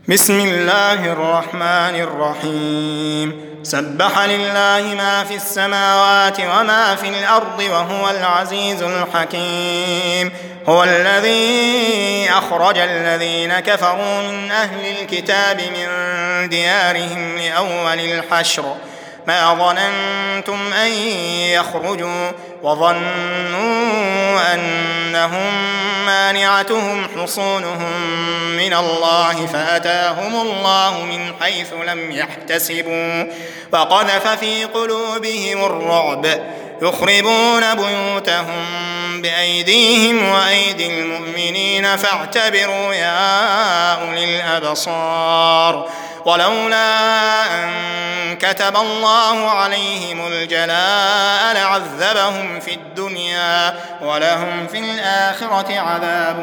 بسم الله الرحمن الرحيم سبح لله ما في السماوات وما في الأرض وهو العزيز الحكيم هو الذي أخرج الذين كفروا من أهل الكتاب من ديارهم لأول الحشر ما ظننتم أن يخرجوا وظنوا أنهم مانعتهم حصونهم من الله فأتاهم الله من حيث لم يحتسبوا وقذف في قلوبهم الرعب يخربون بيوتهم بأيديهم وأيدي المؤمنين فاعتبروا يا أولي الأبصار ولولا أن كتب الله عليهم الجلاء لعذبهم في الدنيا ولهم في الآخرة عذاب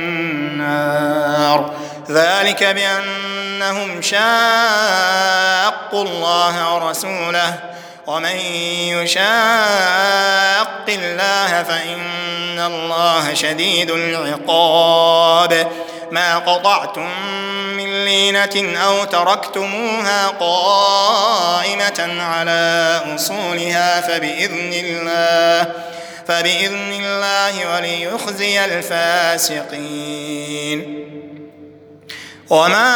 النار ذلك بأنهم شاقوا الله ورسوله ومن يشاق الله فإن الله شديد العقاب ما قطعتم من لينة أو تركتموها قائمة على أصولها فبإذن الله وليخزي الفاسقين وما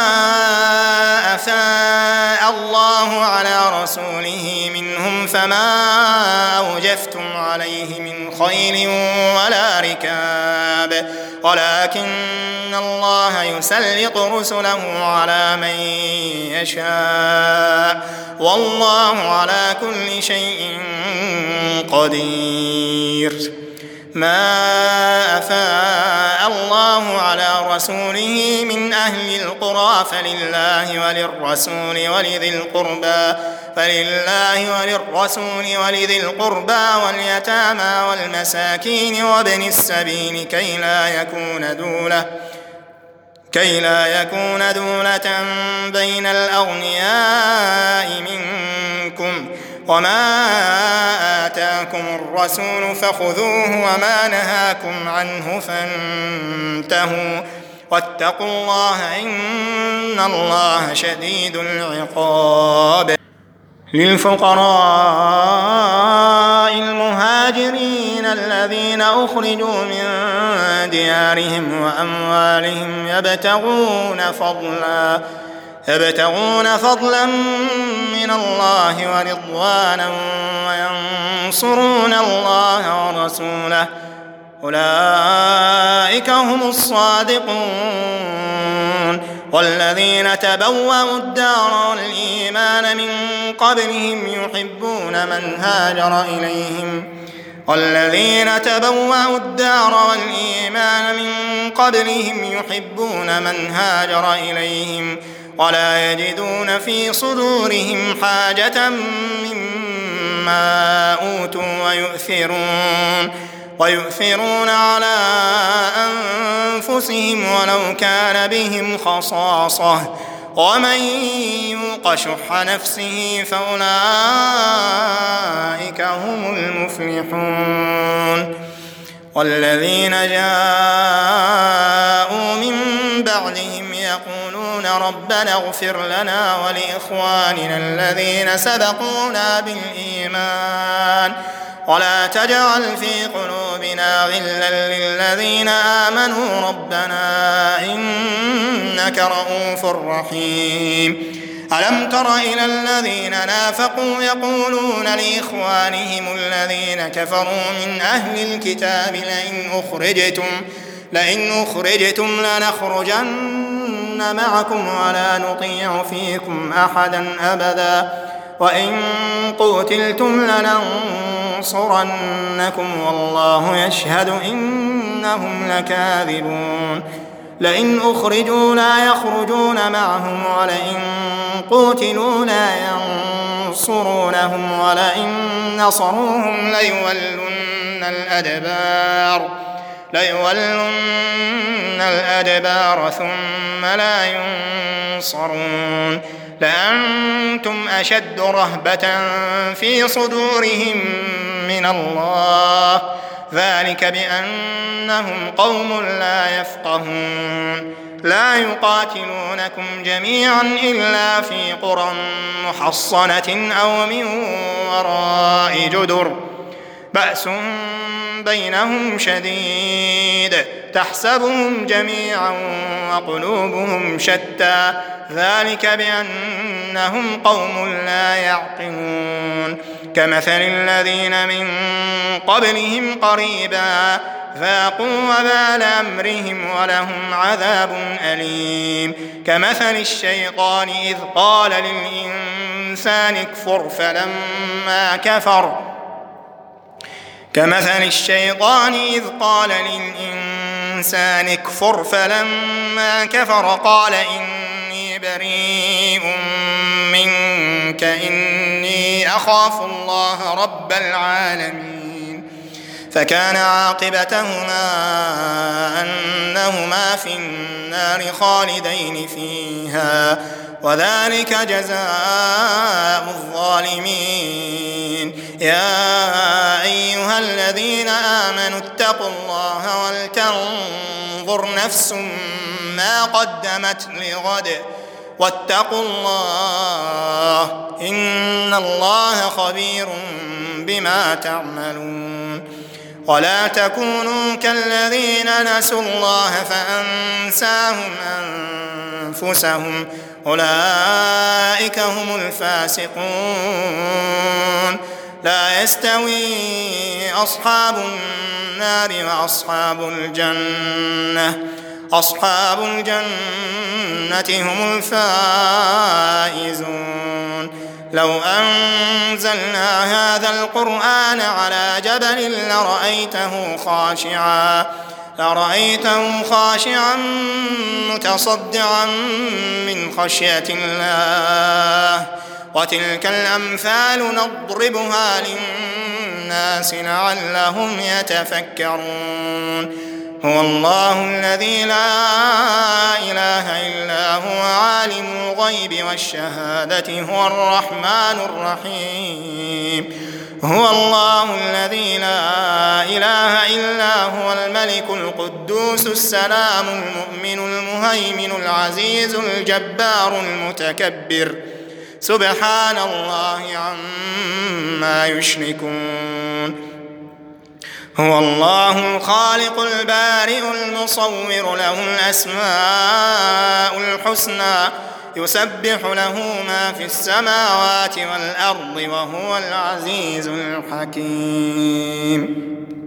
أفاء الله على رسوله منهم فما أوجفتم عليه من خيل ولا ركاب ولكن الله يسلط رسله على من يشاء والله على كل شيء قدير ما أفاء الله على رسوله من أهل القرى فلله وللرسول ولذي القربى واليتامى والمساكين وابن السبيل كي لا يكون دولة بين الأغنياء منكم وما آتاكم الرسول فخذوه وما نهاكم عنه فانتهوا واتقوا الله إن الله شديد العقاب للفقراء المهاجرين الذين أخرجوا من ديارهم وأموالهم يبتغون فضلا من الله ورضوانا وينصرون الله ورسوله أولئك هم الصادقون والذين تبوأوا الدار والإيمان من قبلهم يحبون من هاجر إليهم ولا يجدون في صدورهم حاجة مما أوتوا ويؤثرون على أنفسهم ولو كان بهم خصاصة ومن يوق شح نفسه فأولئك هم المفلحون والذين جاءوا من بعدهم يقولون ربنا اغفر لنا ولإخواننا الذين سبقونا بالإيمان ولا تجعل في قلوبنا غلا للذين آمنوا ربنا إنك رؤوف رحيم ألم تر إلى الذين نافقوا يقولون لإخوانهم الذين كفروا من أهل الكتاب لئن أخرجتم لنخرجن معكم ولا نطيع فيكم أحدا أبدا وإن قتلتم لننصرنكم والله يشهد إنهم لكاذبون لئن أخرجوا لا يخرجون معهم ولئن قتلوا لا ينصرونهم ولئن نصروهم ليولن الأدبار ليولن الأدبار ثم لا ينصرون لأنتم أشد رهبة في صدورهم من الله ذلك بأنهم قوم لا يفقهون لا يقاتلونكم جميعا إلا في قرى محصنة أو من وراء جدر بأس بينهم شديد تحسبهم جميعا وقلوبهم شتى ذلك بأنهم قوم لا يعقلون كمثل الذين من قبلهم قريبا ذاقوا وبال أمرهم ولهم عذاب أليم كمثل الشيطان إذ قال للإنسان اكفر فلما كفر قال إني بريء منك إني أخاف الله رب العالمين فكان عاقبتهما أنهما في النار خالدين فيها وذلك جزاء الظالمين يا أيها الذين آمنوا اتقوا الله ولتنظر نفس ما قدمت لغد واتقوا الله إن الله خبير بما تعملون ولا تكونوا كالذين نسوا الله فأنساهم أنفسهم أولئك هم الفاسقون لا يستوي أصحاب النار وأصحاب الجنة هم الفائزون لو أنزلنا هذا القرآن على جبل لرأيته خاشعا متصدعا من خشية الله وتلك الأمثال نضربها للناس لعلهم يتفكرون هو الله الذي لا إله إلا هو عالم الغيب والشهادة هو الرحمن الرحيم هو الله الذي لا إله إلا هو الملك القدوس السلام المؤمن المهيمن العزيز الجبار المتكبر سبحان الله عما يشركون هو الله الخالق البارئ المصور له الأسماء الحسنى يسبح له ما في السماوات والأرض وهو العزيز الحكيم